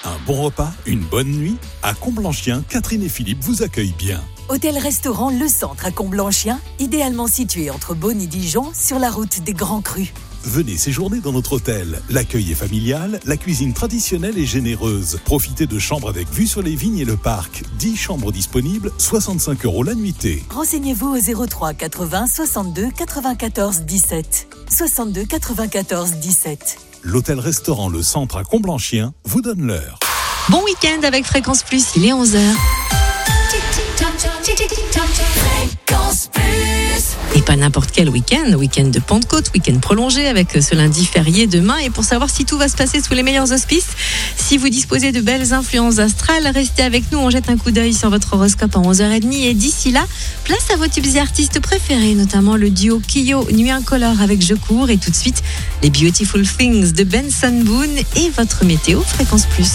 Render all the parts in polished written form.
Un bon repas, une bonne nuit? À Comblanchien, Catherine et Philippe vous accueillent bien. Hôtel-restaurant Le Centre à Comblanchien, idéalement situé entre Beaune et Dijon, sur la route des Grands Crus. Venez séjourner dans notre hôtel. L'accueil est familial, la cuisine traditionnelle et généreuse. Profitez de chambres avec vue sur les vignes et le parc. 10 chambres disponibles, 65 € la nuitée. Renseignez-vous au 03 80 62 94 17. 62 94 17. L'hôtel-restaurant Le Centre à Comblanchien vous donne l'heure. Bon week-end avec Fréquence Plus, il est 11h. Fréquence Plus. Et pas n'importe quel week-end de Pentecôte, week-end prolongé avec ce lundi férié demain. Et pour savoir si tout va se passer sous les meilleurs auspices, si vous disposez de belles influences astrales, restez avec nous, on jette un coup d'œil sur votre horoscope à 11h30. Et d'ici là, place à vos tubes et artistes préférés, notamment le duo Kyo Nuit Incolore avec Je cours. Et tout de suite, les Beautiful Things de Benson Boone et votre météo Fréquence Plus.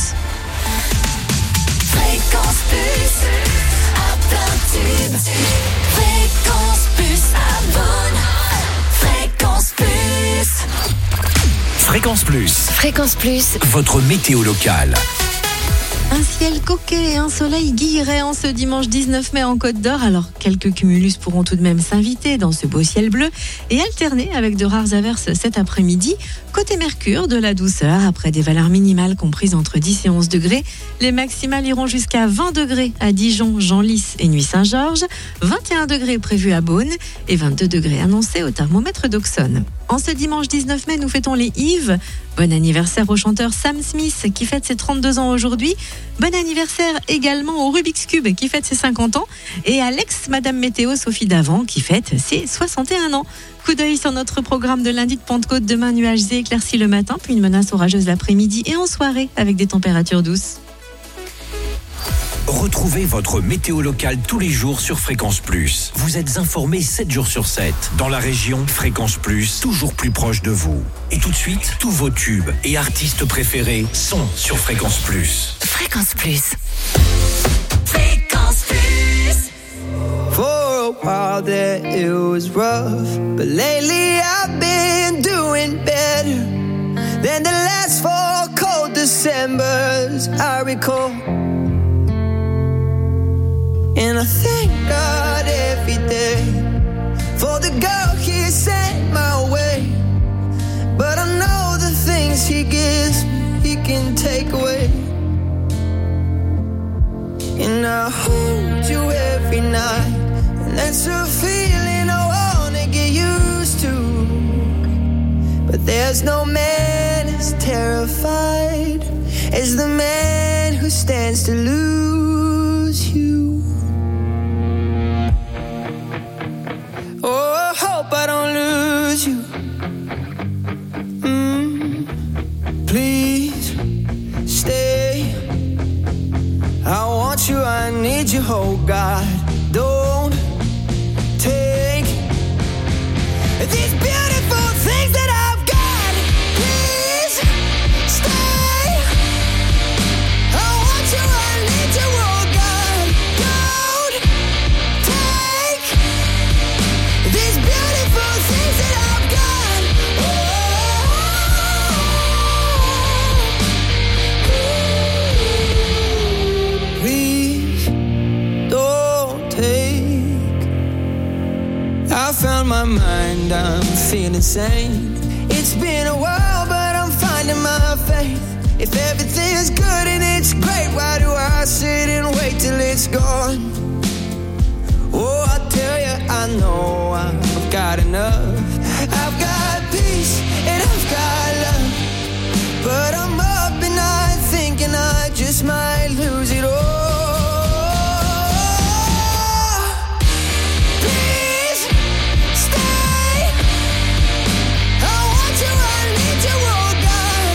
Fréquence Plus, à plein tube. Fréquence Plus, à Beaune. Fréquence Plus. Fréquence Plus. Fréquence Plus. Votre météo locale. Un ciel coquet et un soleil guilleret en ce dimanche 19 mai en Côte d'Or. Alors, quelques cumulus pourront tout de même s'inviter dans ce beau ciel bleu et alterner avec de rares averses cet après-midi. Côté Mercure, de la douceur après des valeurs minimales comprises entre 10 et 11 degrés. Les maximales iront jusqu'à 20 degrés à Dijon, Genlis et Nuit-Saint-Georges. 21 degrés prévus à Beaune et 22 degrés annoncés au thermomètre d'Auxonne. En ce dimanche 19 mai, nous fêtons les Yves. Bon anniversaire au chanteur Sam Smith qui fête ses 32 ans aujourd'hui. Bon anniversaire également au Rubik's Cube qui fête ses 50 ans. Et à l'ex-Madame Météo Sophie Davant qui fête ses 61 ans. Coup d'œil sur notre programme de lundi de Pentecôte. Demain, nuages et éclaircies le matin, puis une menace orageuse l'après-midi et en soirée avec des températures douces. Retrouvez votre météo locale tous les jours sur Fréquence Plus. Vous êtes informés 7 jours sur 7. Dans la région, Fréquence Plus, toujours plus proche de vous. Et tout de suite, tous vos tubes et artistes préférés sont sur Fréquence Plus. Fréquence Plus. Fréquence Plus. For a while there it was rough, but lately I've been doing better than the last 4 cold Decembers I recall. And I thank God every day for the girl He sent my way. But I know the things He gives me, He can take away. And I hold you every night, and that's a feeling I wanna get used to. But there's no man as terrified as the man who stands to lose you. Oh, I hope I don't lose you. Please stay. I want you, I need you, oh God. Don't take these beautiful things that I've got. Please stay. I want you, I need you, oh God. Don't take these beautiful things that I've got. Please don't take. I found my mind, I'm feeling sane. It's been a while, but I'm finding my faith. If everything's good and it's great, why do I sit and wait till it's gone? Oh, I tell you, I know I've got enough. I've got peace and I've got love. But I'm up and I'm thinking I just might lose it all. Please stay. I want you, I need you, oh God.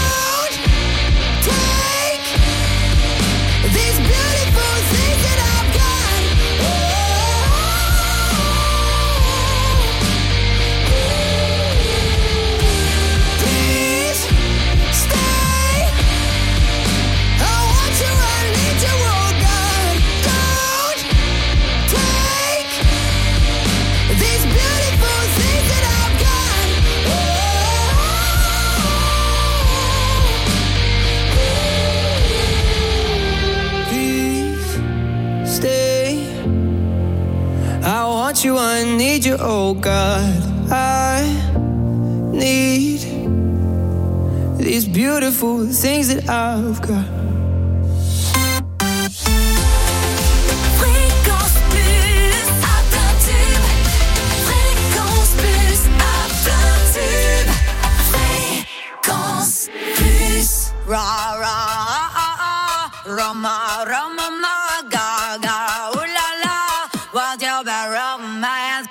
Don't take these beautiful things that I've need you, oh God. I need these beautiful things that I've got. Fréquence Plus à plein tube. Fréquence Plus à plein tube. Fréquence Plus. Ra ra Roma Roma ma ga ga ooh la la. What's your bad romance?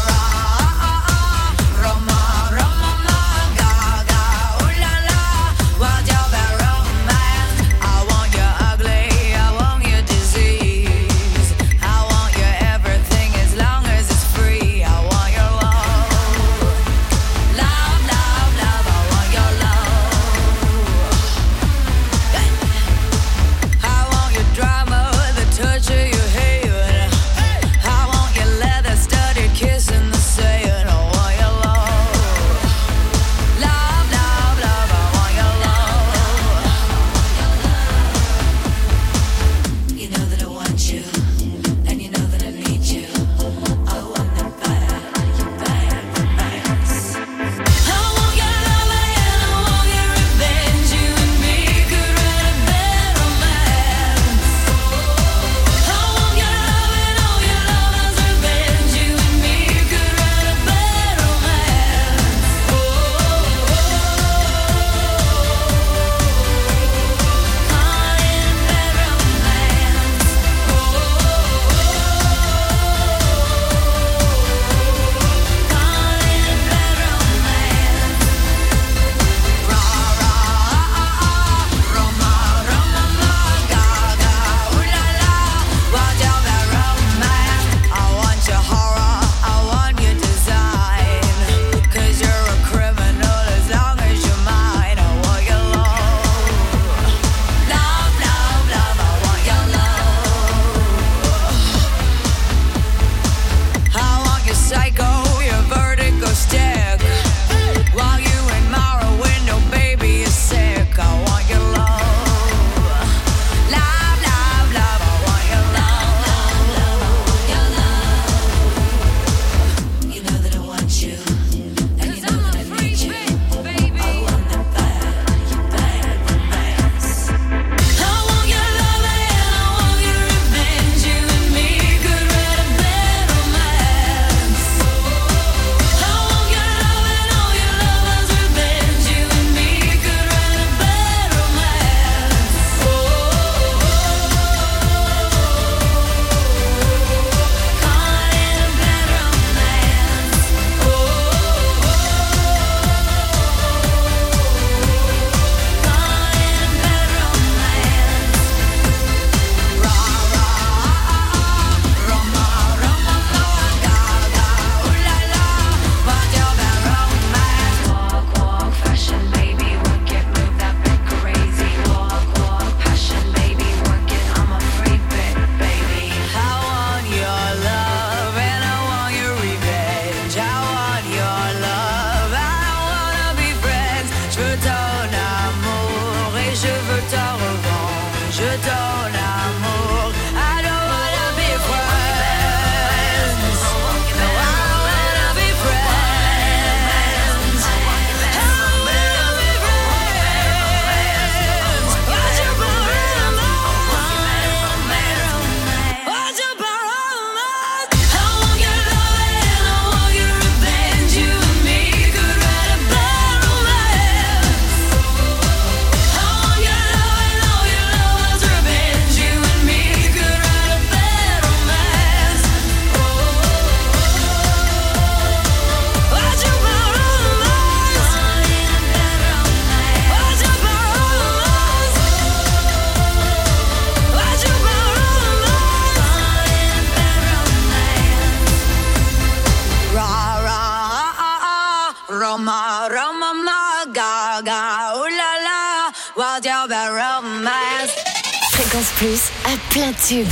Fréquence Plus à plein tube.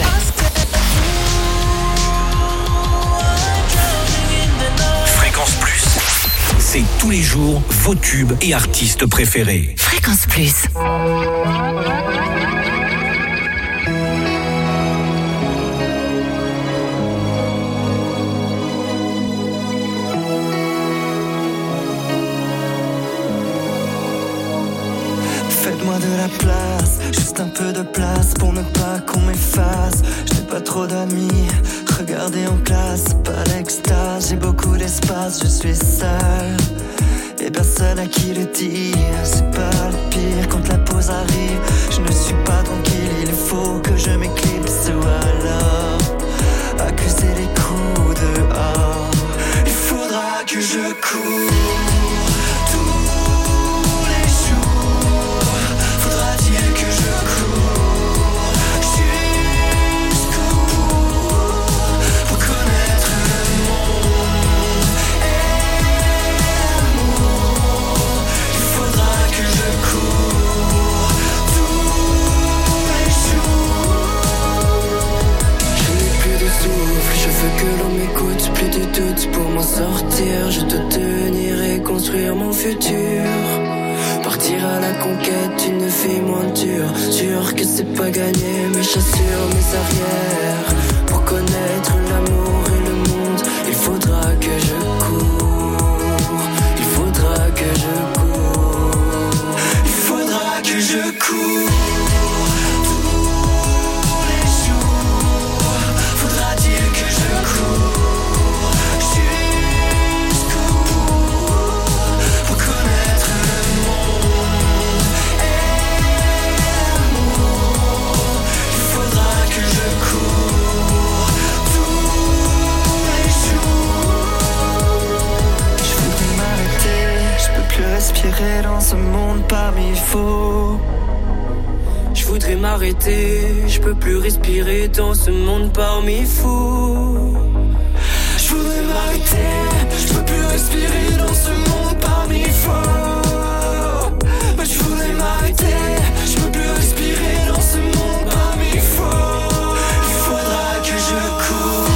Fréquence Plus, c'est tous les jours vos tubes et artistes préférés. Fréquence Plus. de la place, juste un peu de place pour ne pas qu'on m'efface. Je n'ai pas trop d'amis, regardez en classe, pas l'extase. J'ai beaucoup d'espace, je suis seul et personne à qui le dire. C'est pas le pire quand la pause arrive. Je ne suis pas tranquille, il faut que je m'éclipse ou alors accuser les coups dehors. Il faudra que je cours tous les jours. Faudra-t-il que je cours jusqu'au bout pour connaître le monde et l'amour. Il faudra que je cours tous les jours. Je n'ai plus de souffle, je veux que l'on m'écoute, plus de doute pour m'en sortir. Je dois tenir et construire mon futur. Partir à la conquête d'une vie moins dure. Sûr que c'est pas gagné, mais j'assure mes arrières. Pour connaître l'amour et le monde, il faudra que je cours. Il faudra que je cours. Il faudra que je cours. Respirer dans ce monde parmi faux. Je voudrais m'arrêter, je peux plus respirer dans ce monde parmi fous. Je voudrais m'arrêter, je peux plus respirer dans ce monde parmi faux. Mais je voudrais m'arrêter, je peux plus respirer dans ce monde parmi faux. Il faudra que je cours.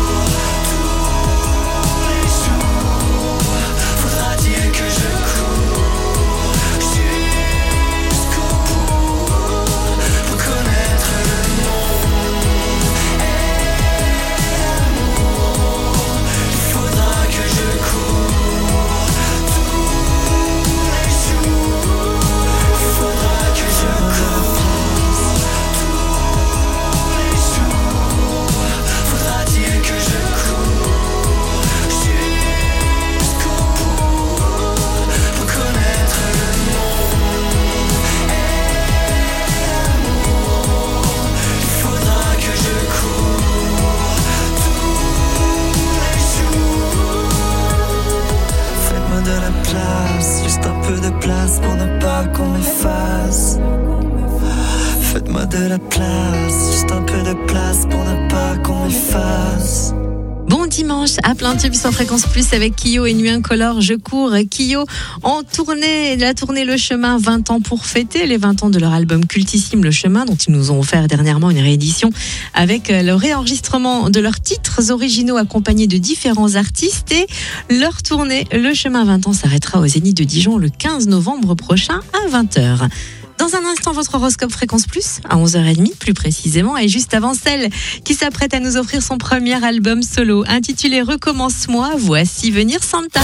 Juste un peu de place pour ne pas qu'on m'efface. Faites-moi de la place, juste un peu de place pour ne pas qu'on m'efface. Bon dimanche à plein tube sur Fréquence Plus avec Kyo et Nuit Incolore. Je cours. Kyo en tournée, la tournée Le Chemin, 20 ans pour fêter les 20 ans de leur album cultissime Le Chemin, dont ils nous ont offert dernièrement une réédition avec le réenregistrement de leurs titres originaux accompagnés de différents artistes. Et leur tournée Le Chemin 20 ans s'arrêtera au Zénith de Dijon le 15 novembre prochain à 20h. Dans un instant, votre horoscope Fréquence Plus, à 11h30 plus précisément, et juste avant celle qui s'apprête à nous offrir son premier album solo, intitulé Recommence-moi, voici venir Santa.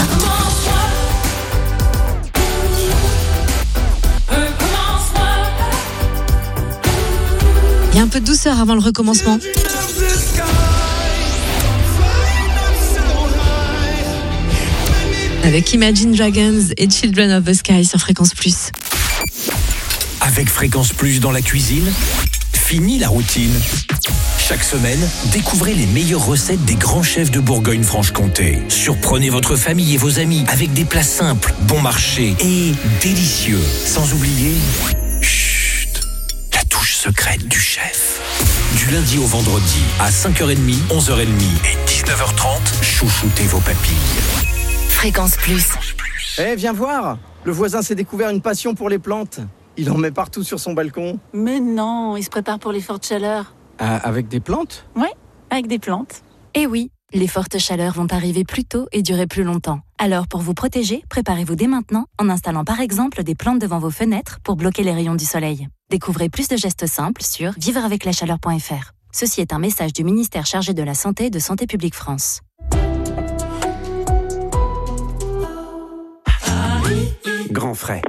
Il y a un peu de douceur avant le recommencement. Avec Imagine Dragons et Children of the Sky sur Fréquence Plus. Avec Fréquence Plus dans la cuisine, fini la routine. Chaque semaine, découvrez les meilleures recettes des grands chefs de Bourgogne-Franche-Comté. Surprenez votre famille et vos amis avec des plats simples, bon marché et délicieux. Sans oublier, chut, la touche secrète du chef. Du lundi au vendredi, à 5h30, 11h30 et 19h30, chouchoutez vos papilles. Fréquence Plus. Eh, viens voir. Le voisin s'est découvert une passion pour les plantes. Il en met partout sur son balcon. Mais non, il se prépare pour les fortes chaleurs. Avec des plantes ? Ouais, avec des plantes. Eh oui, les fortes chaleurs vont arriver plus tôt et durer plus longtemps. Alors pour vous protéger, préparez-vous dès maintenant en installant par exemple des plantes devant vos fenêtres pour bloquer les rayons du soleil. Découvrez plus de gestes simples sur vivreaveclachaleur.fr. Ceci est un message du ministère chargé de la Santé et de Santé publique France. Grand frais.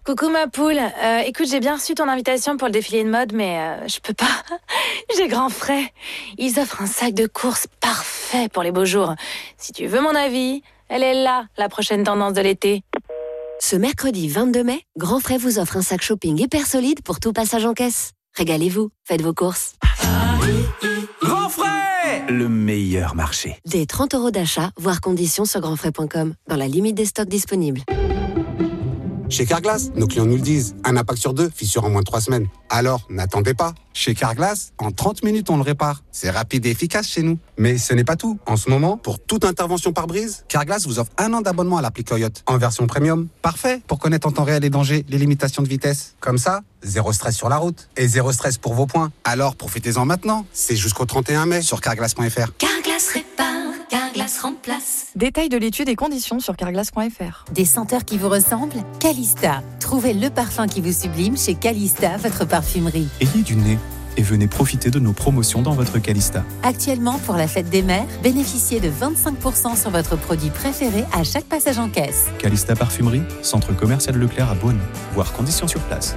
Coucou ma poule, écoute, j'ai bien reçu ton invitation pour le défilé de mode, mais je peux pas. J'ai grand frais. Ils offrent un sac de course parfait pour les beaux jours. Si tu veux mon avis, elle est là, la prochaine tendance de l'été. Ce mercredi 22 mai, Grand Frais vous offre un sac shopping hyper solide pour tout passage en caisse. Régalez-vous, faites vos courses. Grand Frais, le meilleur marché. Des 30 € d'achat, voire conditions sur grandfrais.com, dans la limite des stocks disponibles. Chez Carglass, nos clients nous le disent, un impact sur 2, fissure en moins de 3 semaines. Alors, n'attendez pas. Chez Carglass, en 30 minutes, on le répare. C'est rapide et efficace chez nous. Mais ce n'est pas tout. En ce moment, pour toute intervention par brise, Carglass vous offre 1 an d'abonnement à l'appli Coyote, en version premium. Parfait pour connaître en temps réel les dangers, les limitations de vitesse. Comme ça, zéro stress sur la route. Et zéro stress pour vos points. Alors, profitez-en maintenant. C'est jusqu'au 31 mai sur carglass.fr. Carglass répare, Carglass remplace. Détails de l'étude et conditions sur carglass.fr. Des senteurs qui vous ressemblent? Calista. Trouvez le parfum qui vous sublime chez Calista, votre parfumerie. Ayez du nez et venez profiter de nos promotions dans votre Calista. Actuellement, pour la fête des mères, bénéficiez de 25% sur votre produit préféré à chaque passage en caisse. Calista Parfumerie, centre commercial Leclerc à Beaune. Voir conditions sur place.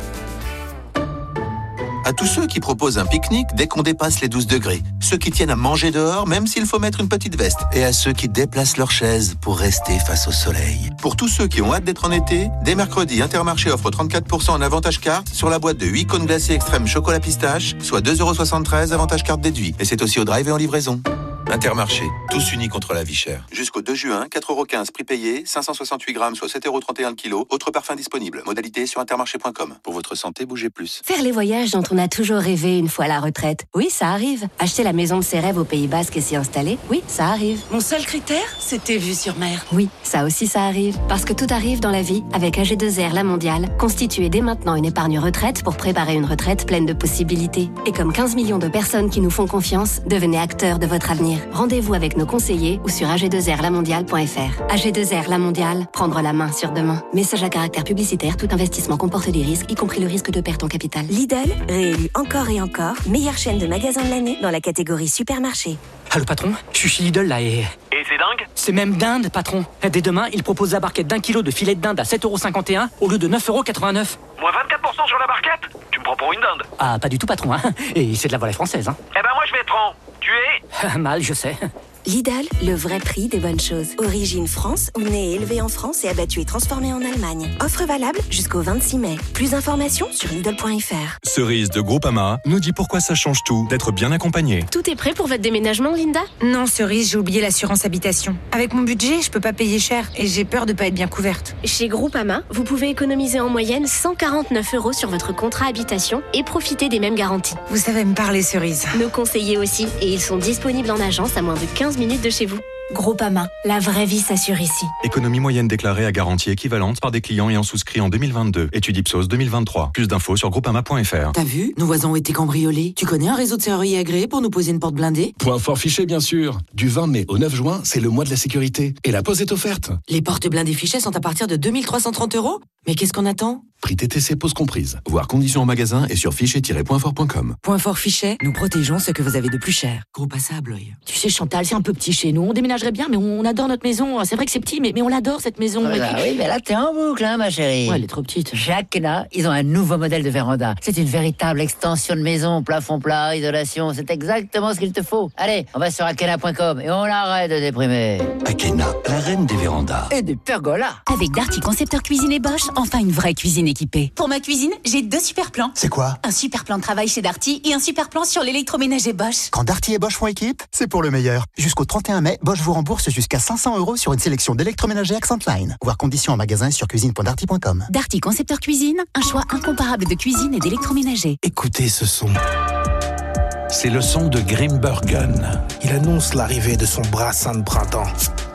À tous ceux qui proposent un pique-nique dès qu'on dépasse les 12 degrés. Ceux qui tiennent à manger dehors même s'il faut mettre une petite veste. Et à ceux qui déplacent leurs chaises pour rester face au soleil. Pour tous ceux qui ont hâte d'être en été, dès mercredi, Intermarché offre 34% en avantage carte sur la boîte de 8 cônes glacés extrême chocolat pistache, soit 2,73 € avantage carte déduit. Et c'est aussi au drive et en livraison. Intermarché, tous unis contre la vie chère. Jusqu'au 2 juin, 4,15 € prix payé, 568 grammes, soit 7,31 € le kilo. Autres parfums disponibles. Modalité sur intermarché.com. Pour votre santé, bougez plus. Faire les voyages dont on a toujours rêvé une fois à la retraite. Oui, ça arrive. Acheter la maison de ses rêves au Pays Basque et s'y installer. Oui, ça arrive. Mon seul critère, c'était vue sur mer. Oui, ça aussi ça arrive. Parce que tout arrive dans la vie. Avec AG2R La Mondiale, constituez dès maintenant une épargne retraite pour préparer une retraite pleine de possibilités. Et comme 15 millions de personnes qui nous font confiance, devenez acteurs de votre avenir. Rendez-vous avec nos conseillers ou sur ag2rlamondiale.fr. AG2R La Mondiale, prendre la main sur demain. Message à caractère publicitaire, tout investissement comporte des risques, y compris le risque de perte en capital. Lidl, réélu encore et encore, meilleure chaîne de magasins de l'année dans la catégorie supermarché. Allô patron, je suis chez Lidl là et... Et c'est dingue? C'est même dinde patron. Dès demain, il propose la barquette d'1 kilo de filet de dinde à 7,51 € au lieu de 9,89 €. Moins 24% sur la barquette? Tu me prends pour une dinde? Ah, pas du tout patron, hein. Et c'est de la volaille française, hein. Eh ben moi je vais être en... Tu es? Mal, je sais. Lidl, le vrai prix des bonnes choses. Origine France ou né et élevé en France et abattu et transformé en Allemagne. Offre valable jusqu'au 26 mai. Plus d'informations sur Lidl.fr. Cerise de Groupama nous dit pourquoi ça change tout d'être bien accompagné. Tout est prêt pour votre déménagement, Linda? Non, Cerise, j'ai oublié l'assurance habitation. Avec mon budget, je peux pas payer cher et j'ai peur de pas être bien couverte. Chez Groupama, vous pouvez économiser en moyenne 149 € sur votre contrat habitation et profiter des mêmes garanties. Vous savez me parler, Cerise. Nos conseillers aussi, et ils sont disponibles en agence à moins de 15 minutes de chez vous. Groupama, la vraie vie s'assure ici. Économie moyenne déclarée à garantie équivalente par des clients ayant souscrit en 2022. Étude Ipsos 2023. Plus d'infos sur groupama.fr. T'as vu? Nos voisins ont été cambriolés. Tu connais un réseau de serruriers agréé pour nous poser une porte blindée? Point fort Fichet, bien sûr. Du 20 mai au 9 juin, c'est le mois de la sécurité. Et la pause est offerte. Les portes blindées Fichet sont à partir de 2330 €? Mais qu'est-ce qu'on attend? Prix TTC, pause comprise. Voir conditions en magasin et sur fichet-pointfort.com. Point fort Fichet, nous protégeons ce que vous avez de plus cher. Groupe à ça, Bloy. Tu sais, Chantal, c'est un peu petit chez nous. On déménagerait bien, mais on adore notre maison. C'est vrai que c'est petit, mais on l'adore, cette maison. Voilà, oui, mais là, t'es en boucle, hein, ma chérie. Ouais, elle est trop petite. Jacques et là, ils ont un nouveau modèle de véranda. C'est une véritable extension de maison, plafond plat, isolation. C'est exactement ce qu'il te faut. Allez, on va sur akena.com et on arrête de déprimer. Akena, la reine des vérandas. Et des pergolas. Avec Darty Concepteur Cuisine et Bosch, enfin une vraie cuisine équipée. Pour ma cuisine, j'ai 2 super plans. C'est quoi? Un super plan de travail chez Darty et un super plan sur l'électroménager Bosch. Quand Darty et Bosch font équipe, c'est pour le meilleur. Jusqu'au 31 mai, Bosch vous rembourse jusqu'à 500 € sur une sélection d'électroménagers Accentline. Voir conditions en magasin sur cuisine.darty.com. Darty Concepteur Cuisine, un choix incomparable de cuisine et d'électroménager. Écoutez ce son. C'est le son de Grimbergen. Il annonce l'arrivée de son brassin de printemps.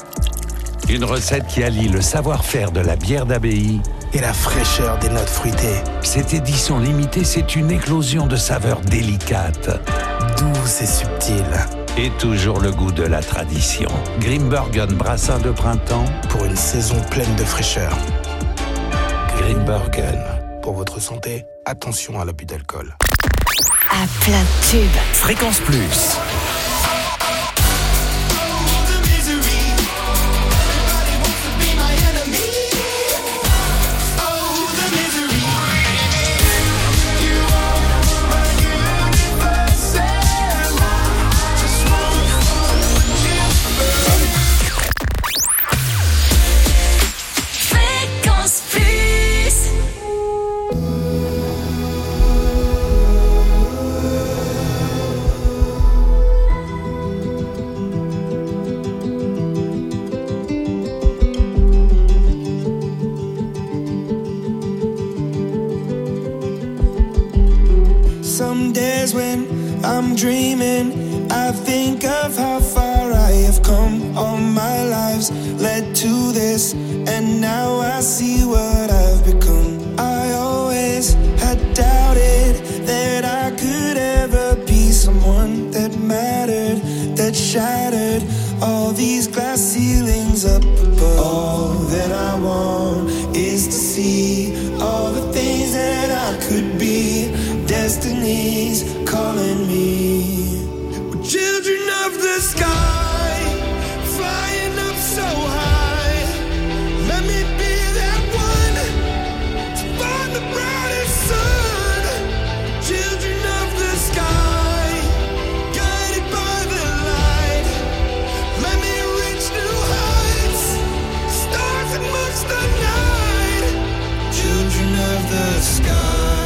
Une recette qui allie le savoir-faire de la bière d'abbaye et la fraîcheur des notes fruitées. Cette édition limitée, c'est une éclosion de saveurs délicates. Douce et subtile. Et toujours le goût de la tradition. Grimbergen brassin de printemps. Pour une saison pleine de fraîcheur. Grimbergen. Pour votre santé, attention à l'abus d'alcool. À plein de tubes. Fréquence Plus. Some days when I'm dreaming, I think of how far I have come. All my lives led to this, and now I see what I've become. I always had doubted that I could ever be someone that mattered, that shattered all these glass ceilings up above. All that I want is to see all the things that I could be. Destiny's calling me. We're children of the sky, flying up so high. Let me be that one to find the brightest sun. Children of the sky, guided by the light. Let me reach new heights, stars amongst the night. Children of the sky.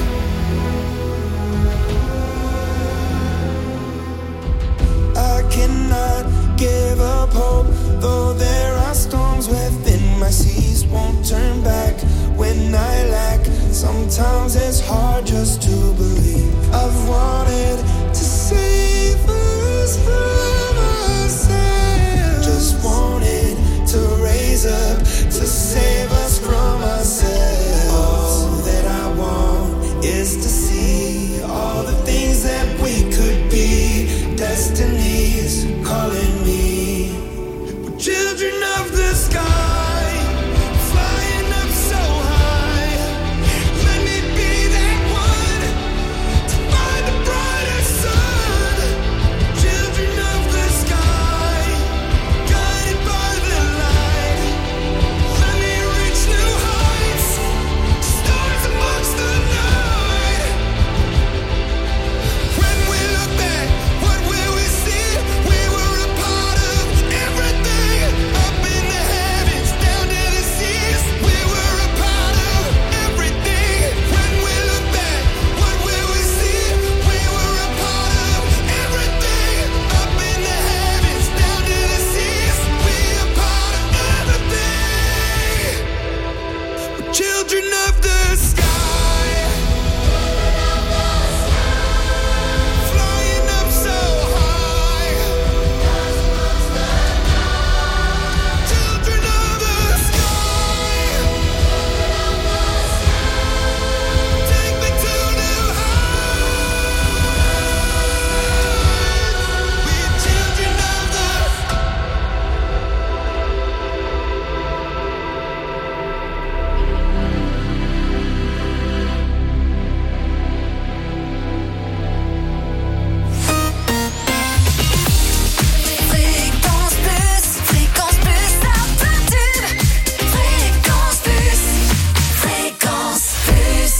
I cannot give up hope, though there are storms within my seas. Won't turn back when I lack. Sometimes it's hard just to believe. I've wanted to save us from ourselves. Just wanted to raise up to save us from ourselves. All that I want is to see all the things that we could be. Destiny's calling me. We're children of the sky, flying up so high. Let me be that one to find the brightest sun. Children of the sky, guided by the light. Let me reach new heights, stars amongst the night. When we look back, what will we see? We were a part of everything, up in the heavens, down to the seas. We were a part of everything. When we look back, what will we see? We were a part of everything, up in the heavens, down to the seas. We are part of everything. We're children of the sky, flying up so high. Children of the sky, take me to new heights. We're children of the Fréquence plus, ça peut tube. Fréquence plus, fréquence plus.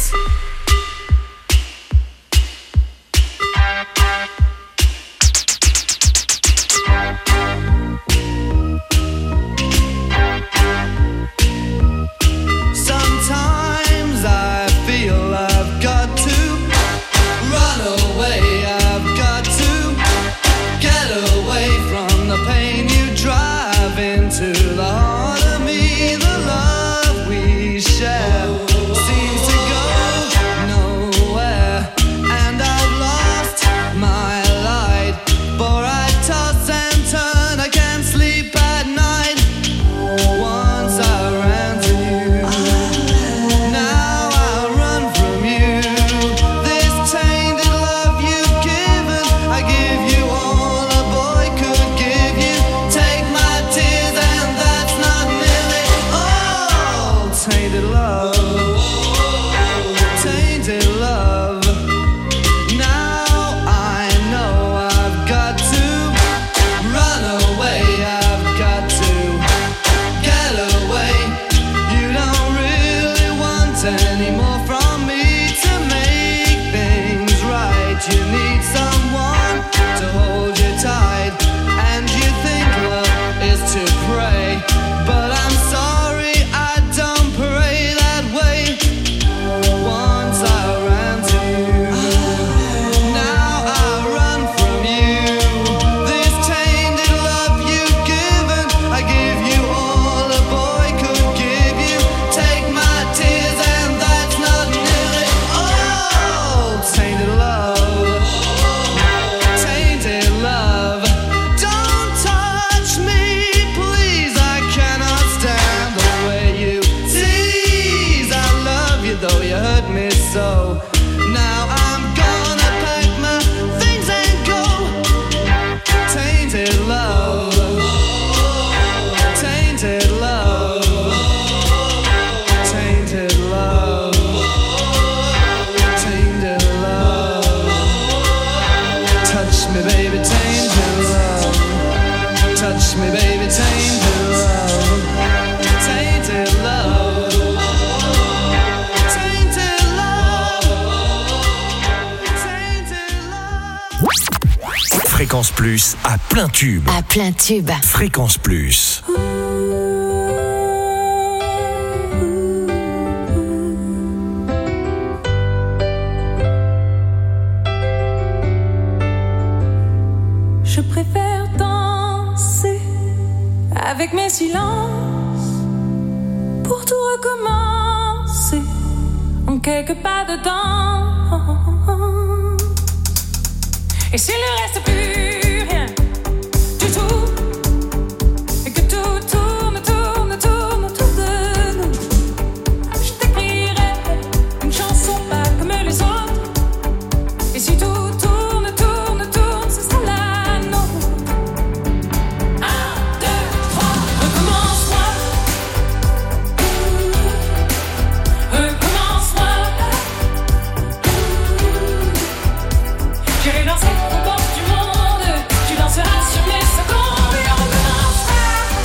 Sometimes I feel I've got to run away. I've got to get away from the pain you drive into the heart of me. The love we share seems to go nowhere, and I've lost my light. For I toss and turn, I can't sleep at night. Once I ran to you, now I run from you. This tainted love you've given, I give you all a boy could give you. Take my tears and that's not nearly all. Tainted love, tainted love. Now I know I've got to run away. I've got to get away. You don't really want any more from me to make things right. You need someone to hold you tight, and you think love is to pray. But I'm sorry, I don't pray that way. Once I ran to you, now I run from you. This tainted love you've given, I give you all a boy could give you. Take my tears and that's not nearly all. Tainted love. Fréquence Plus à plein tube. À plein tube. Fréquence Plus. Je préfère danser avec mes silences pour tout recommencer en quelques pas de temps. Et s'il ne reste plus rien du tout, et que tout tourne autour de nous, je t'écrirai une chanson pas comme les autres. Et si tout tourne, ce sera la nôtre. 1, 2, 3, recommence-moi. Recommence-moi. J'irai danser au bord du monde. Tu danseras sur mes secondes. Et on recommencera.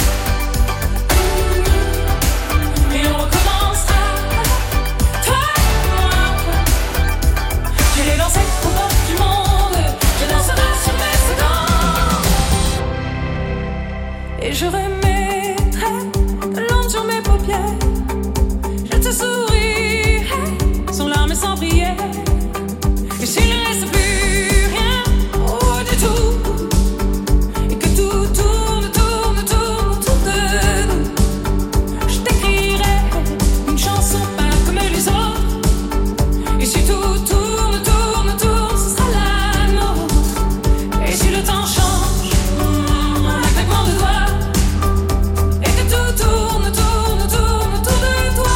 Et on recommencera. Toi et moi. J'irai danser au bord du monde. Tu danseras sur mes secondes. Et je remettrai de l'ombre sur mes paupières. Je te sourirai sans larmes et sans prière. Et s'il ne reste plus rien, oh du tout, et que tout tourne autour de nous, je t'écrirai une chanson pas comme les autres. Et si tout tourne, ce sera la nôtre. Et si le temps change, un claquement de doigts, et que tout tourne autour de toi.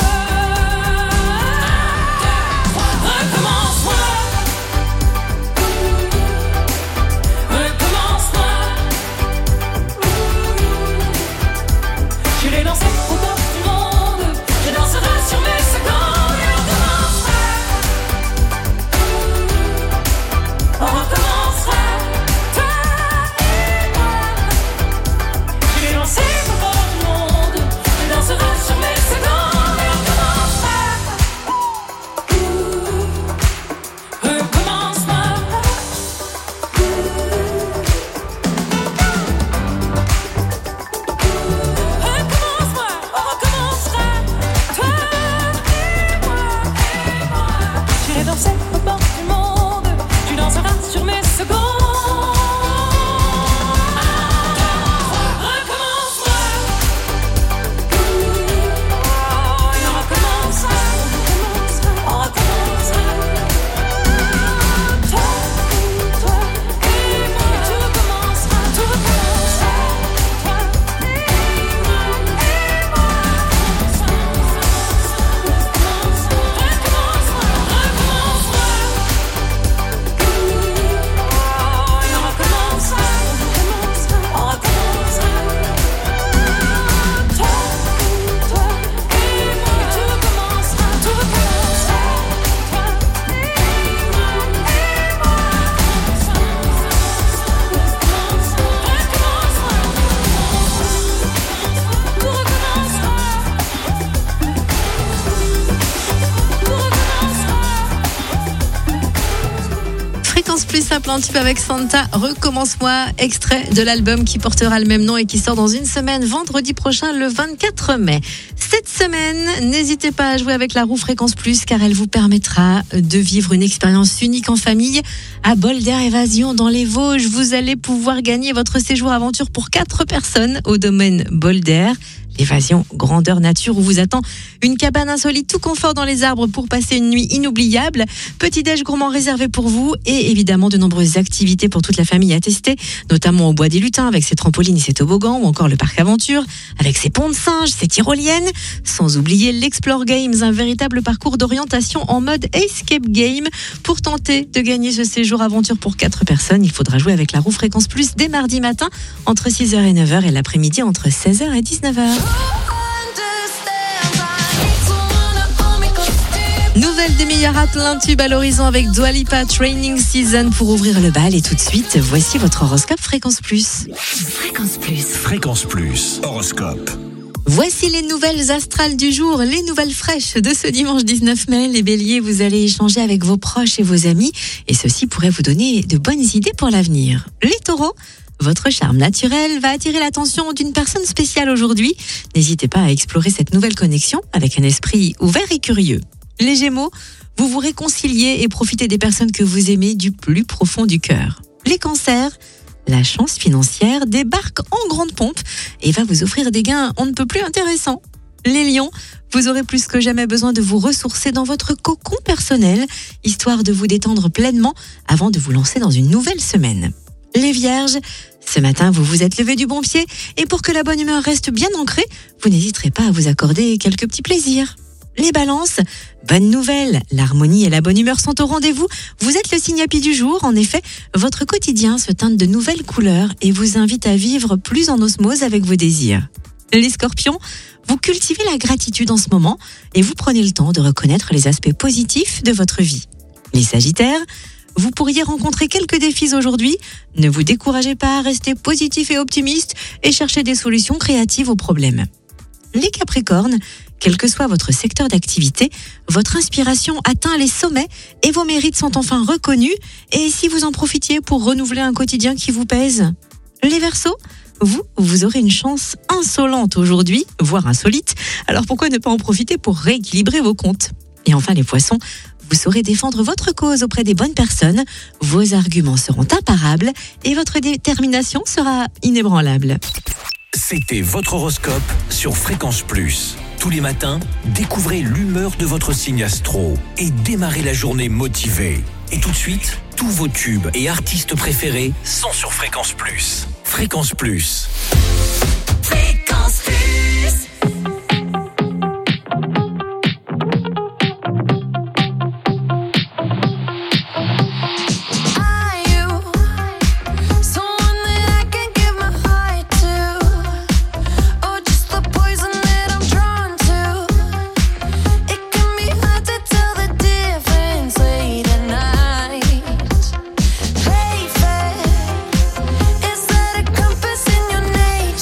Recommence-moi. Recommence-moi. J'irai danser au bord du monde. Je danserai sur mes secondes. Et on recommencera. On recommencera. Toi et moi. J'irai danser au bord du monde. Je danserai sur mes secondes. Et on recommencera. Recommence-moi. Recommence-moi, on recommencera. Toi et moi. J'irai danser au bord du monde. Tu danseras sur mes secondes. Recommence-moi. Et on recommencera. On recommencera. Toi et moi. Et tout recommencera. Tout recommencera. Toi et moi. Et on recommencera. On recommencera. Toi et moi. Et tout recommencera. Tout recommencera. Toi et Fréquence Plus à plein tube avec Santa, recommence-moi, extrait de l'album qui portera le même nom et qui sort dans une semaine, vendredi prochain, le 24 mai. Cette semaine, n'hésitez pas à jouer avec la roue Fréquence Plus car elle vous permettra de vivre une expérience unique en famille à Bolder Évasion dans les Vosges. Vous allez pouvoir gagner votre séjour aventure pour 4 personnes au domaine Bolder. Évasion grandeur nature où vous attend une cabane insolite tout confort dans les arbres pour passer une nuit inoubliable. Petit-déj gourmand réservé pour vous et évidemment de nombreuses activités pour toute la famille à tester, notamment au Bois des Lutins avec ses trampolines et ses toboggans ou encore le parc aventure avec ses ponts de singes, ses tyroliennes, sans oublier l'Explore Games, un véritable parcours d'orientation en mode escape game. Pour tenter de gagner ce séjour aventure pour 4 personnes, il faudra jouer avec la roue Fréquence Plus dès mardi matin entre 6h et 9h et l'après-midi entre 16h et 19h. Nouvelle des meilleurs à plein tube à l'horizon avec Dua Lipa, Training Season pour ouvrir le bal. Et tout de suite, voici votre horoscope Fréquence Plus. Fréquence Plus. Fréquence Plus. Horoscope. Voici les nouvelles astrales du jour, les nouvelles fraîches de ce dimanche 19 mai. Les béliers, vous allez échanger avec vos proches et vos amis et ceci pourrait vous donner de bonnes idées pour l'avenir. Les taureaux, votre charme naturel va attirer l'attention d'une personne spéciale aujourd'hui. N'hésitez pas à explorer cette nouvelle connexion avec un esprit ouvert et curieux. Les gémeaux, vous vous réconciliez et profitez des personnes que vous aimez du plus profond du cœur. Les cancers, la chance financière débarque en grande pompe et va vous offrir des gains on ne peut plus intéressants. Les lions, vous aurez plus que jamais besoin de vous ressourcer dans votre cocon personnel, histoire de vous détendre pleinement avant de vous lancer dans une nouvelle semaine. Les vierges, ce matin vous vous êtes levé du bon pied et pour que la bonne humeur reste bien ancrée, vous n'hésiterez pas à vous accorder quelques petits plaisirs. Les balances, bonne nouvelle, l'harmonie et la bonne humeur sont au rendez-vous. Vous êtes le signe happy du jour. En effet, votre quotidien se teinte de nouvelles couleurs et vous invite à vivre plus en osmose avec vos désirs. Les scorpions, vous cultivez la gratitude en ce moment et vous prenez le temps de reconnaître les aspects positifs de votre vie. Les sagittaires, vous pourriez rencontrer quelques défis aujourd'hui. Ne vous découragez pas, restez positif et optimiste et cherchez des solutions créatives aux problèmes. Les capricornes, quel que soit votre secteur d'activité, votre inspiration atteint les sommets et vos mérites sont enfin reconnus. Et si vous en profitiez pour renouveler un quotidien qui vous pèse? Les Verseaux, vous aurez une chance insolente aujourd'hui, voire insolite. Alors pourquoi ne pas en profiter pour rééquilibrer vos comptes? Et enfin les Poissons, vous saurez défendre votre cause auprès des bonnes personnes. Vos arguments seront imparables et votre détermination sera inébranlable. C'était votre horoscope sur Fréquence Plus. Tous les matins, découvrez l'humeur de votre signe astro et démarrez la journée motivé. Et tout de suite, tous vos tubes et artistes préférés sont sur Fréquence Plus. Fréquence Plus. Fréquence Plus. Is that a compass in your nature?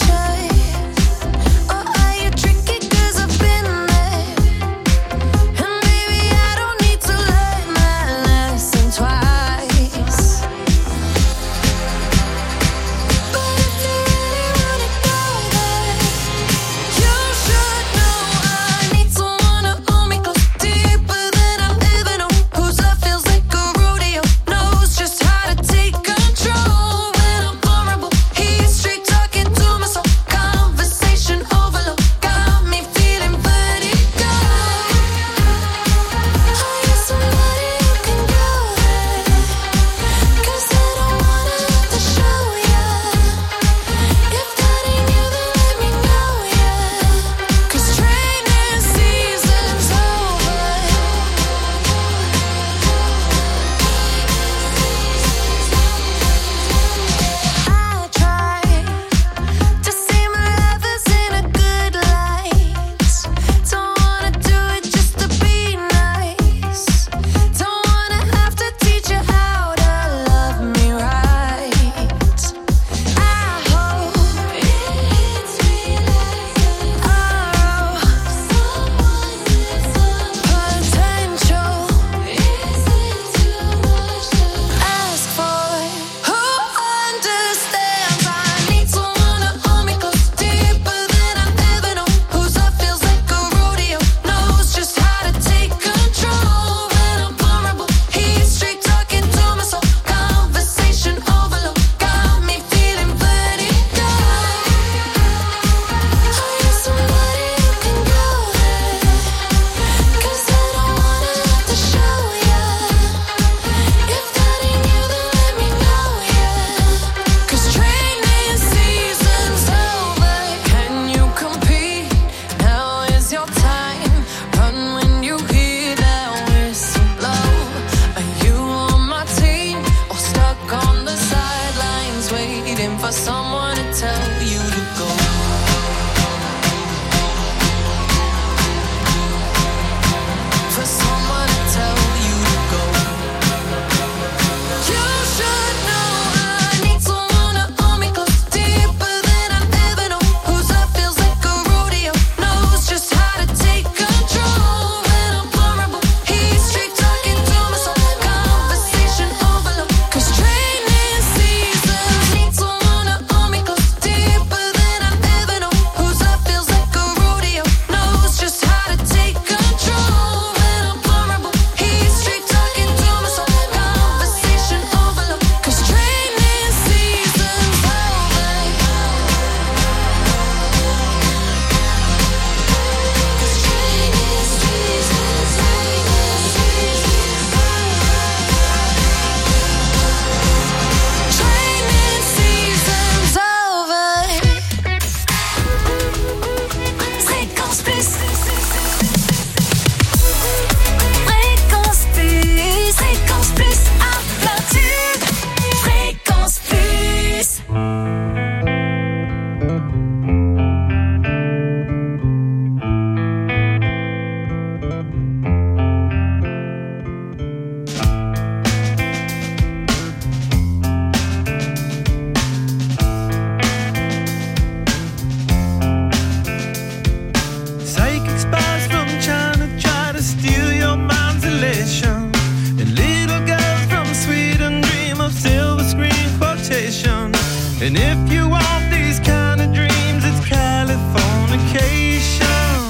And if you want these kind of dreams, it's Californication.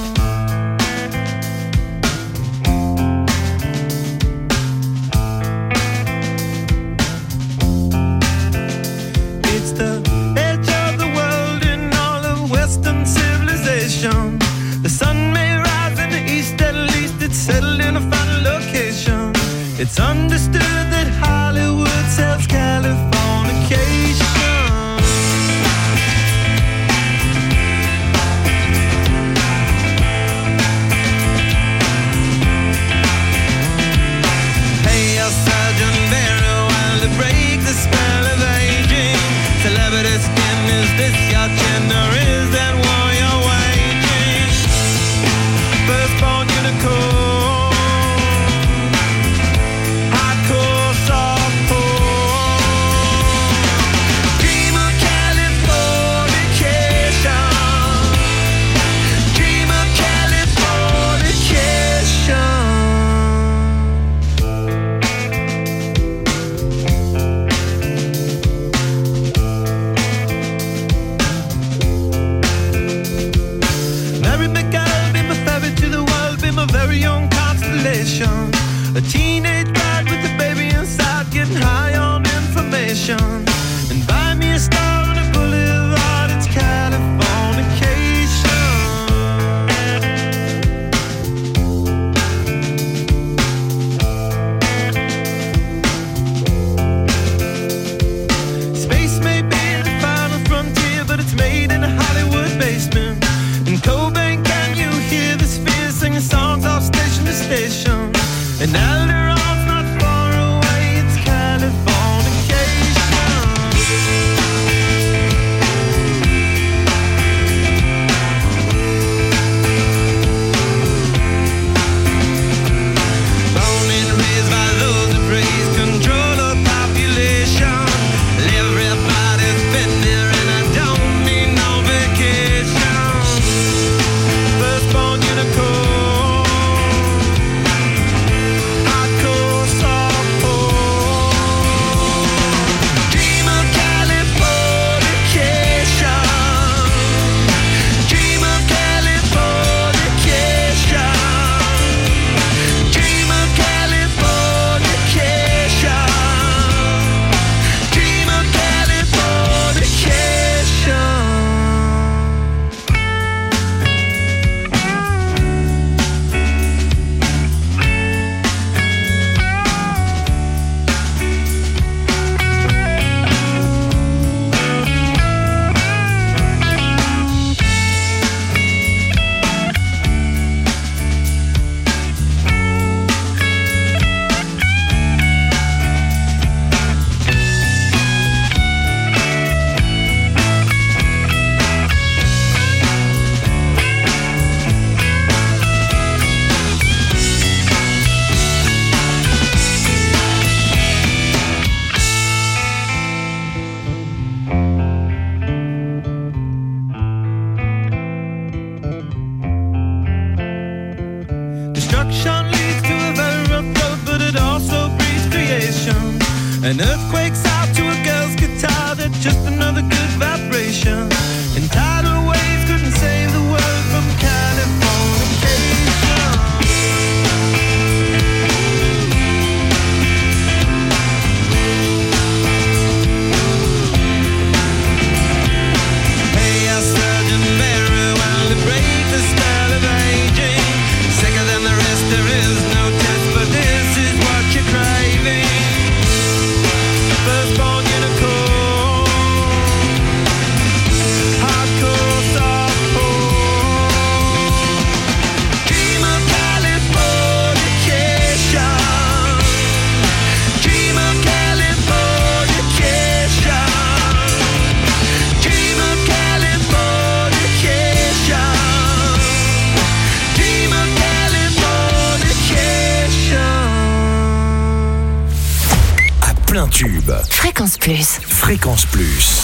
It's the edge of the world in all of Western civilization. The sun may rise in the east, at least it's settled in a final location. It's understood that Hollywood sells Californication. Hey, your Sergeant Barry, while to break the spell of aging. Celebrity skin, is this your chin or is that war you're waging? Firstborn unicorn, hardcore softcore. Dream of Californication. Dream of Californication. Mary McGill, be my ferry to the world, be my very own constellation. A teenage bride with a baby inside, getting high on information. And buy me a star on a boulevard, it's Californication. Space may be the final frontier, but it's made in a Hollywood basement. In Cobain, can you hear the spheres singing songs off station to station? And Alderon's not far away, it's Californication. Born and raised by those who praise control of population. Everybody's been there and I don't need no vacation. Firstborn unicorn, hardcore softcore. Dream of Californication. Dream of Californication. Dream of Californication. Dream of Californication. Destruction leads to a very rough road, but it also breeds creation. An earthquake's out to a girl's guitar, that's just another good vibration. And tidal waves couldn't save the world from Californication. Hey, your Sergeant Barry, while to break the spell of aging. Sicker than the rest, there is no test, but this is what you're craving. Firstborn unicorn, hardcore softcore. Dream of Californication. Dream of Californication. Dream of Californication. Dream of Californication. À plein tube. Fréquence Plus. Fréquence Plus.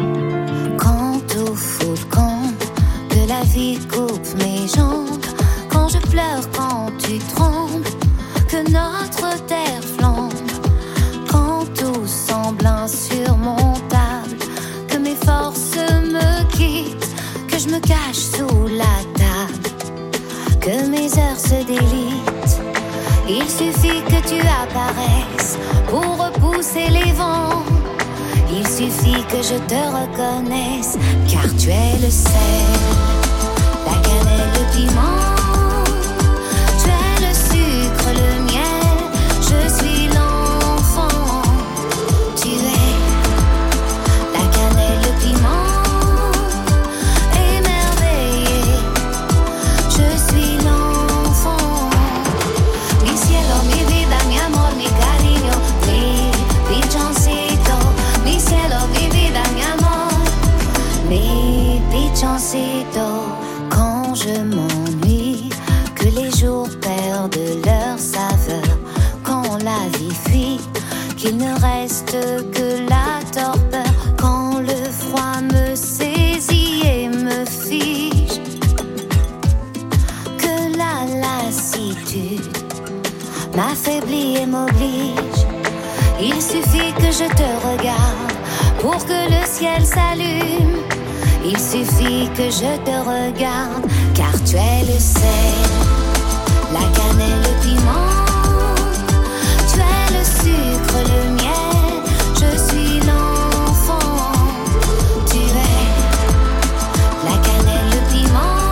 Quand tout fout le camp, que la vie coupe mes jambes, je me cache sous la table, que mes heures se délitent. Il suffit que tu apparaisses pour repousser les vents. Il suffit que je te reconnaisse, car tu es le sel, la cannelle, le piment. Tu es le sucre, le miel, je suis l'enfant. Tu es la cannelle, le piment, émerveillé, je suis l'enfant. Mi cielo, mi vida, mi amor, mi cariño, mi pichoncito. Mi cielo, mi vida, mi amor, mi pichoncito. Quand je m'ennuie, que les jours perdent leur saveur, quand la vie fuit, qu'il ne reste que la torpeur, quand le froid me saisit et me fige, que la lassitude m'affaiblit et m'oblige. Il suffit que je te regarde pour que le ciel s'allume. Il suffit que je te regarde, car tu es le sel, la cannelle, le piment. Tu es le sucre, le miel, je suis l'enfant. Tu es la cannelle, le piment,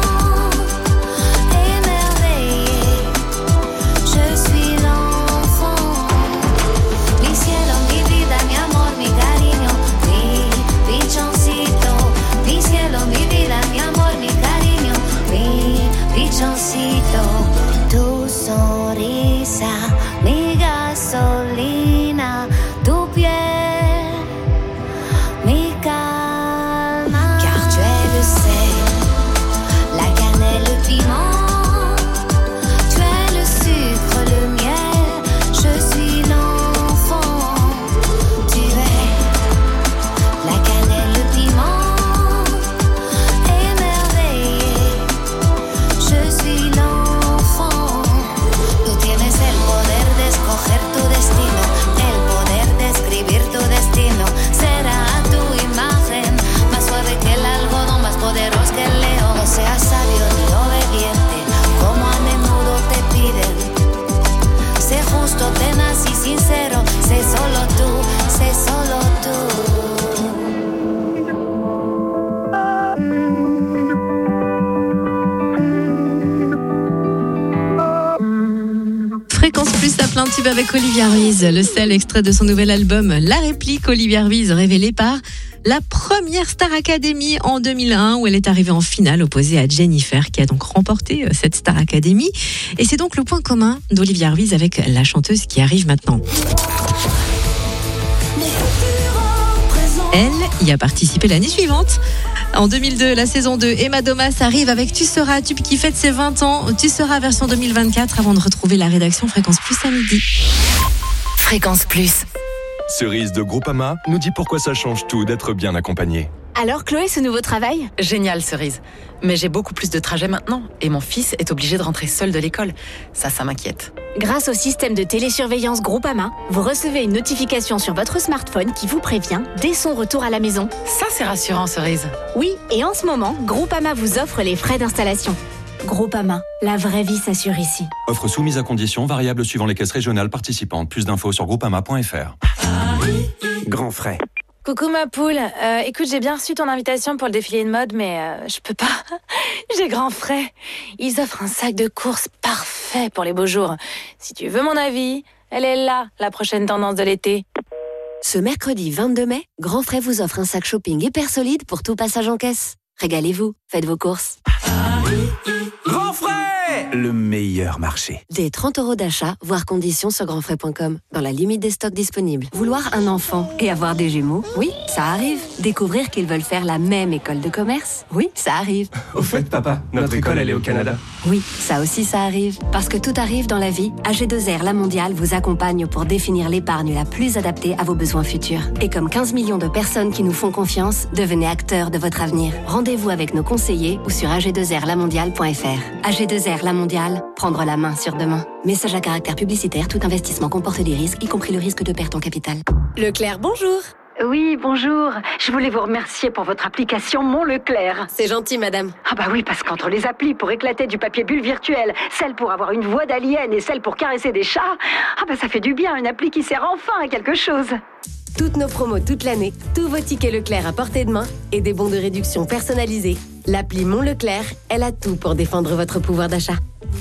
émerveillé, je suis l'enfant. Mi cielo, mi vida, mi amor, mi cariño, mi pichoncito. Mi cielo, mi vida, mi amor, mi cariño, mi pichoncito. Tu sonrisa, mi gasolina, tu piel, mi calma. Car tu es le sel, la cannelle, le piment. Tu es le sucre, le miel, je suis l'enfant. Tu es la cannelle, le piment, émerveillé, je suis l'enfant. Tú tienes el poder de escoger tu destino, el poder de escribir tu destino. Será a tu imagen, más suave que el algodón, más poderoso que el león. No seas sabio ni obediente, como a menudo te piden. Sé justo, tenaz y sincero, sé solo tú, sé solo tú. Fréquence Plus à plein tube avec Olivia Ruiz, le seul extrait de son nouvel album La Réplique. Olivia Ruiz révélée par la première Star Academy en 2001 où elle est arrivée en finale opposée à Jennifer qui a donc remporté cette Star Academy. Et c'est donc le point commun d'Olivia Ruiz avec la chanteuse qui arrive maintenant. Elle y a participé l'année suivante. En 2002, la saison 2, Emma Domas arrive avec Tu seras, tube qui fête ses 20 ans. Tu seras version 2024 avant de retrouver la rédaction Fréquence Plus à midi. Fréquence Plus. Cerise de Groupama nous dit pourquoi ça change tout d'être bien accompagné. Alors Chloé, ce nouveau travail ? Génial, Cerise. Mais j'ai beaucoup plus de trajets maintenant et mon fils est obligé de rentrer seul de l'école. Ça m'inquiète. Grâce au système de télésurveillance Groupama, vous recevez une notification sur votre smartphone qui vous prévient dès son retour à la maison. Ça, c'est rassurant, Cerise. Oui, et en ce moment, Groupama vous offre les frais d'installation. Groupama, la vraie vie s'assure ici. Offre soumise à conditions, variables suivant les caisses régionales participantes. Plus d'infos sur groupama.fr. Grand frais. Coucou ma poule, écoute, j'ai bien reçu ton invitation pour le défilé de mode, mais je peux pas. J'ai grand frais. Ils offrent un sac de course parfait pour les beaux jours. Si tu veux mon avis, elle est là, la prochaine tendance de l'été. Ce mercredi 22 mai, Grand Frais vous offre un sac shopping hyper solide pour tout passage en caisse. Régalez-vous, faites vos courses. Grand frais ! Le meilleur marché. Des 30 € d'achat, voire conditions sur grandfrais.com, dans la limite des stocks disponibles. Vouloir un enfant et avoir des jumeaux, oui, ça arrive. Découvrir qu'ils veulent faire la même école de commerce, oui, ça arrive. Au fait, papa, notre école, elle est au Canada. Oui, ça aussi, ça arrive. Parce que tout arrive dans la vie, AG2R La Mondiale vous accompagne pour définir l'épargne la plus adaptée à vos besoins futurs. Et comme 15 millions de personnes qui nous font confiance, devenez acteurs de votre avenir. Rendez-vous avec nos conseillers ou sur ag2rlamondiale.fr. AG2R La Mondiale, prendre la main sur demain. Message à caractère publicitaire, tout investissement comporte des risques, y compris le risque de perte en capital. Leclerc, bonjour. Oui, bonjour. Je voulais vous remercier pour votre application Mon Leclerc. C'est gentil, madame. Ah bah oui, parce qu'entre les applis pour éclater du papier bulle virtuel, celle pour avoir une voix d'alien et celle pour caresser des chats, ah bah ça fait du bien, une appli qui sert enfin à quelque chose. Toutes nos promos toute l'année, tous vos tickets Leclerc à portée de main et des bons de réduction personnalisés. L'appli Mon Leclerc, elle a tout pour défendre votre pouvoir d'achat.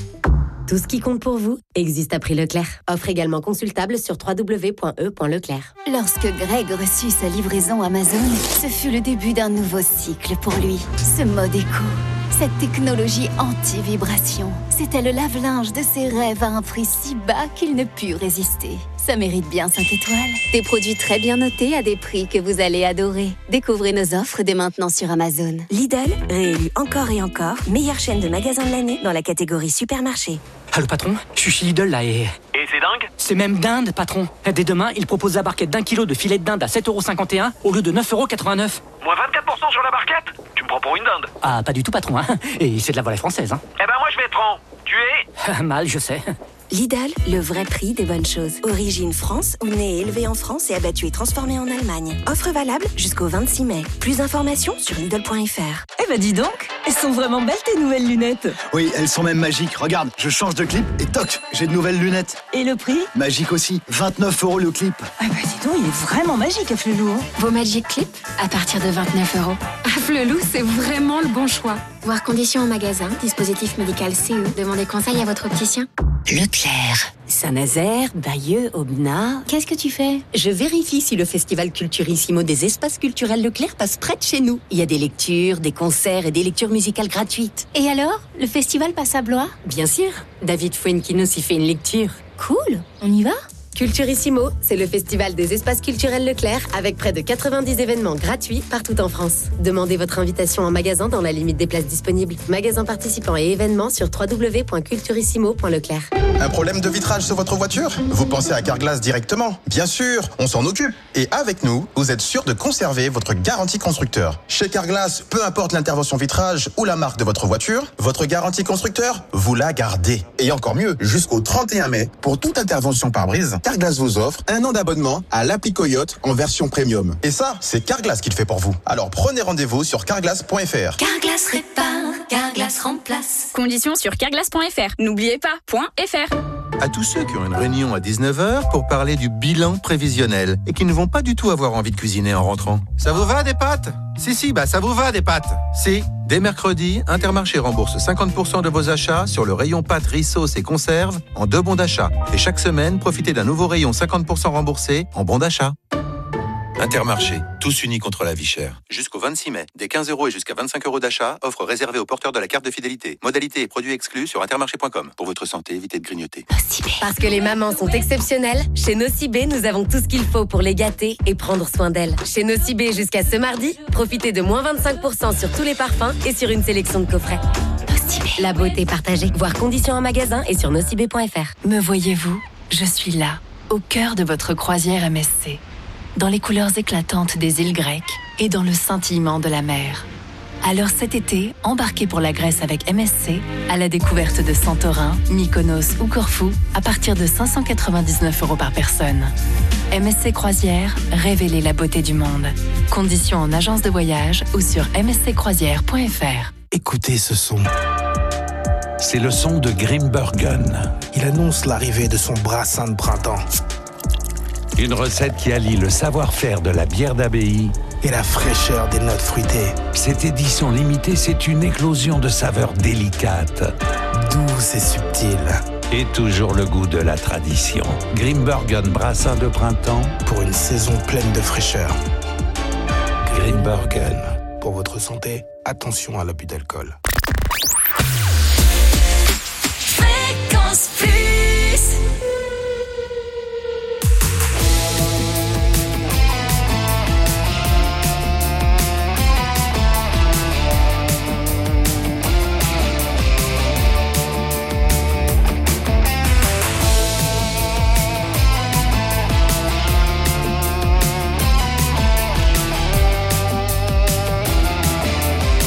Tout ce qui compte pour vous existe à prix Leclerc. Offre également consultable sur www.e.leclerc. Lorsque Greg reçut sa livraison Amazon, ce fut le début d'un nouveau cycle pour lui. Ce mode éco, cette technologie anti-vibration, c'était le lave-linge de ses rêves à un prix si bas qu'il ne put résister. Ça mérite bien 5 étoiles. Des produits très bien notés à des prix que vous allez adorer. Découvrez nos offres dès maintenant sur Amazon. Lidl, réélu encore et encore, meilleure chaîne de magasins de l'année dans la catégorie supermarché. Allô patron, je suis chez Lidl là et c'est dingue? C'est même dinde patron. Dès demain, il propose la barquette d'1 kilo de filet de dinde à 7,51€ au lieu de 9,89€. Moins 24% sur la barquette? Tu me prends pour une dinde? Ah pas du tout patron, hein. Et c'est de la volaille française, hein. Eh ben moi je vais te prendre. Tu es? Mal, je sais. Lidl, le vrai prix des bonnes choses. Origine France ou né et élevé en France et abattu et transformé en Allemagne. Offre valable jusqu'au 26 mai. Plus d'informations sur Lidl.fr. Eh ben dis donc, elles sont vraiment belles tes nouvelles lunettes. Oui, elles sont même magiques. Regarde, je change de clip et toc, j'ai de nouvelles lunettes. Et le prix? Magique aussi, 29€ le clip. Ah bah dis donc, il est vraiment magique Afflelou. Hein. Vos Magic Clips à partir de 29€. Afflelou, c'est vraiment le bon choix. Voir conditions en magasin, dispositif médical CE. Demandez conseil à votre opticien. Leclerc. Saint-Nazaire, Bayeux, Aubenas. Qu'est-ce que tu fais? Je vérifie si le festival Culturissimo des espaces culturels Leclerc passe près de chez nous. Il y a des lectures, des concerts et des lectures musicales gratuites. Et alors, le festival passe à Blois? Bien sûr, David Fuenquinos y fait une lecture. Cool, on y va? Culturissimo, c'est le festival des espaces culturels Leclerc avec près de 90 événements gratuits partout en France. Demandez votre invitation en magasin dans la limite des places disponibles. Magasins participants et événements sur www.culturissimo.leclerc. Un problème de vitrage sur votre voiture? Vous pensez à Carglass directement? Bien sûr, on s'en occupe. Et avec nous, vous êtes sûr de conserver votre garantie constructeur. Chez Carglass, peu importe l'intervention vitrage ou la marque de votre voiture, votre garantie constructeur, vous la gardez. Et encore mieux, jusqu'au 31 mai, pour toute intervention par brise, Carglass vous offre 1 an d'abonnement à l'appli Coyote en version premium. Et ça, c'est Carglass qui le fait pour vous. Alors prenez rendez-vous sur carglass.fr. Carglass répare, Carglass remplace. Conditions sur carglass.fr. N'oubliez pas, .fr. À tous ceux qui ont une réunion à 19h pour parler du bilan prévisionnel et qui ne vont pas du tout avoir envie de cuisiner en rentrant. Ça vous va des pâtes? Si, ça vous va des pâtes. Si, dès mercredi, Intermarché rembourse 50% de vos achats sur le rayon pâtes, riz, sauce et conserves en 2 bons d'achat. Et chaque semaine, profitez d'un nouveau rayon 50% remboursé en bons d'achat. Intermarché, tous unis contre la vie chère. Jusqu'au 26 mai, des 15€ et jusqu'à 25€ d'achat, offre réservée aux porteurs de la carte de fidélité. Modalités et produits exclus sur intermarché.com. Pour votre santé, évitez de grignoter. Parce que les mamans sont exceptionnelles, chez Nocibé, nous avons tout ce qu'il faut pour les gâter et prendre soin d'elles. Chez Nocibé, jusqu'à ce mardi, profitez de moins 25% sur tous les parfums et sur une sélection de coffrets. Nocibé. La beauté partagée. Voir conditions en magasin et sur nocibé.fr. Me voyez-vous? Je suis là, au cœur de votre croisière MSC. Dans les couleurs éclatantes des îles grecques et dans le scintillement de la mer. Alors cet été, embarquez pour la Grèce avec MSC à la découverte de Santorin, Mykonos ou Corfou à partir de 599€ par personne. MSC Croisière, révélez la beauté du monde. Conditions en agence de voyage ou sur msccroisière.fr. Écoutez ce son. C'est le son de Grimbergen. Il annonce l'arrivée de son brassin de printemps. Une recette qui allie le savoir-faire de la bière d'abbaye et la fraîcheur des notes fruitées. Cette édition limitée, c'est une éclosion de saveurs délicates, douces et subtiles. Et toujours le goût de la tradition. Grimbergen brassin de printemps pour une saison pleine de fraîcheur. Grimbergen. Pour votre santé, attention à l'abus d'alcool. Fréquence Plus.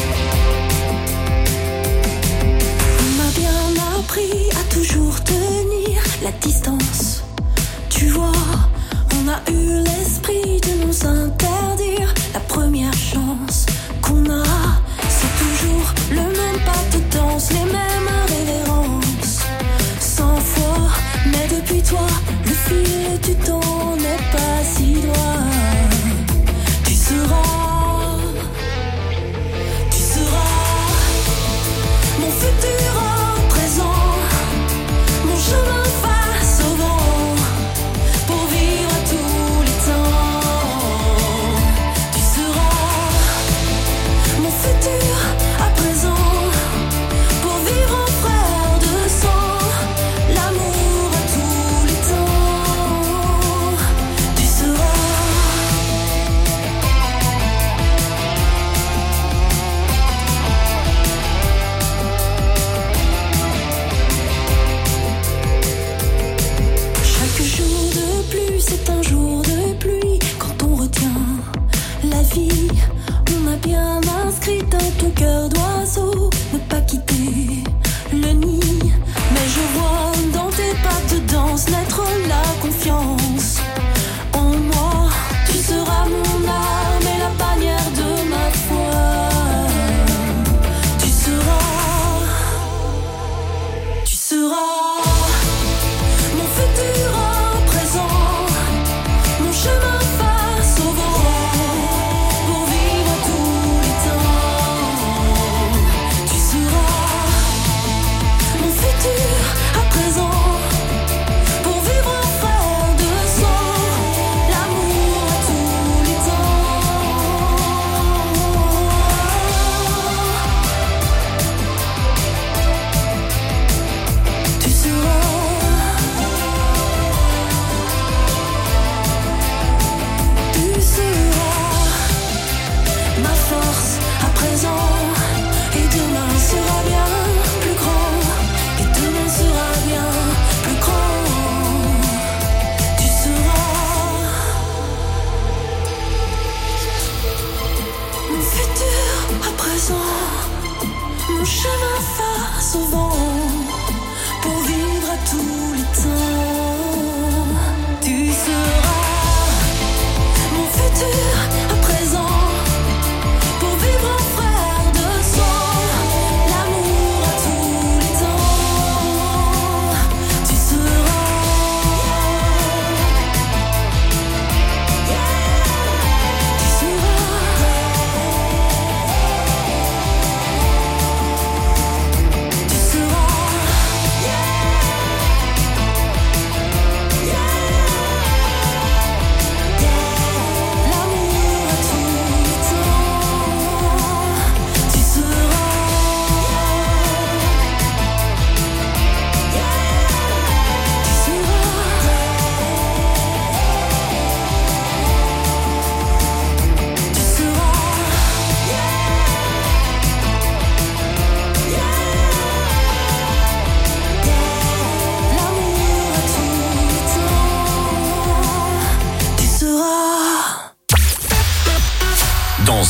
Toujours tenir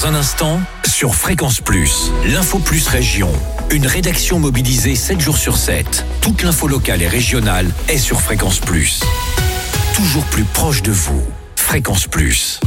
Dans un instant, sur Fréquence Plus, l'Info Plus Région. Une rédaction mobilisée 7 jours sur 7. Toute l'info locale et régionale est sur Fréquence Plus. Toujours plus proche de vous. Fréquence Plus.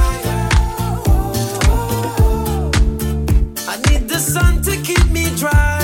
Sun to keep me dry.